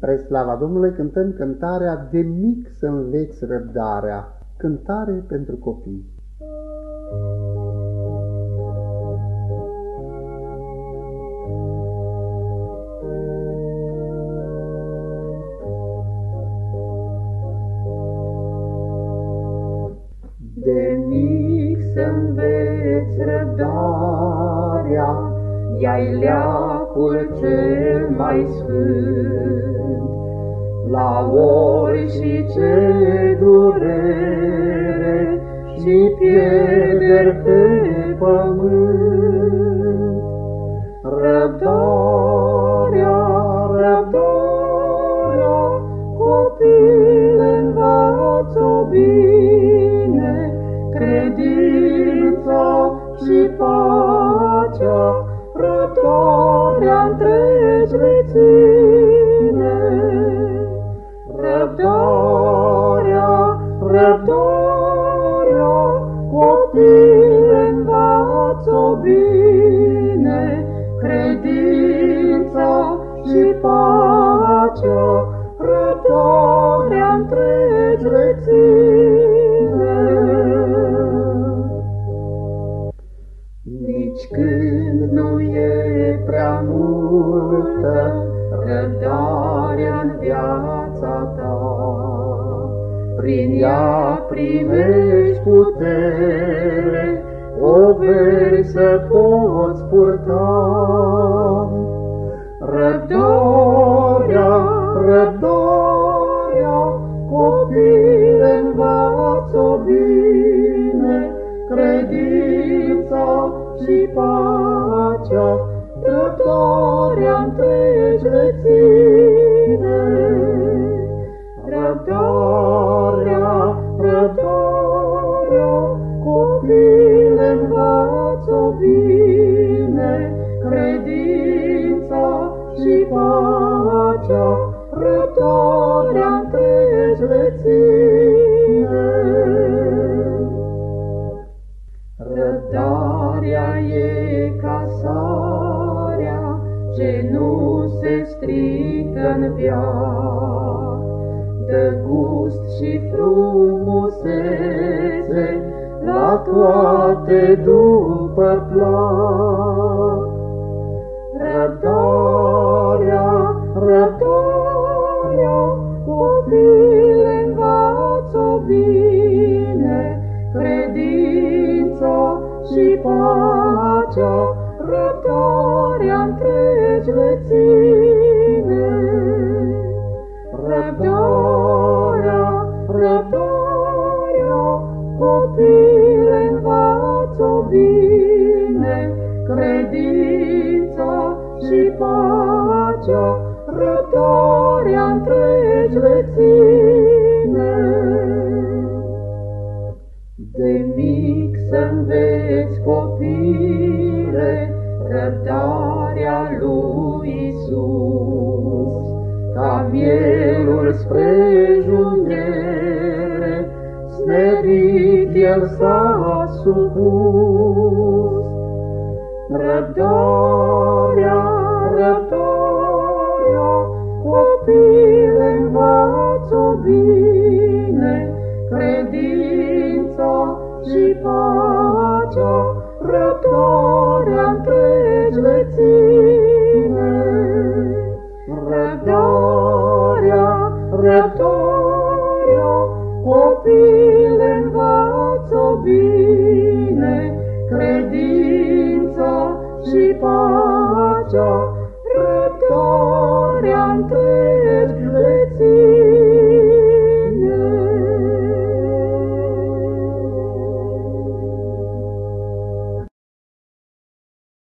Spre slava Domnului cântăm cântarea De mic să înveți răbdarea, cântare pentru copii. De mic să înveți răbdarea, ea-i leacul cel mai sfânt. La orice durere și pierderi pe pământ, răbdarea, copil, învață-o bine, credința și pacea, răbdarea întregi le ține. Răbdarea, copil, învață-o bine, credința și pacea, răbdarea întregi le ține. Nici când nu e prea multă răbdarea-n viața ta, prin ea primești putere, poveri să poți purta. Răbdarea, copil, învață-o bine, credința și pacea, răbdarea întregi le ține. Răbdarea, copil, învață-o bine, credința și pacea, răbdarea întregi le ține. Răbdarea e ca sarea ce nu se strică-n veac, dă gust și frumusețe la toate după plac. Răbdarea, copil, învață-o bine, credința și pacea, răbdarea întregi le ține. Răbdarea, copil, învață-o bine, credința și pacea, răbdarea întregi le ține. De mic să înveți, copile, răbdarea lui Iisus, ca mielul spre junghiere, smerit el s-a supus. Răbdarea, copil, învață-o bine, credința și pacea, răbdarea întregi le ține. Răbdarea, copil, învață-o bine, credința și pacea, răbdarea întregi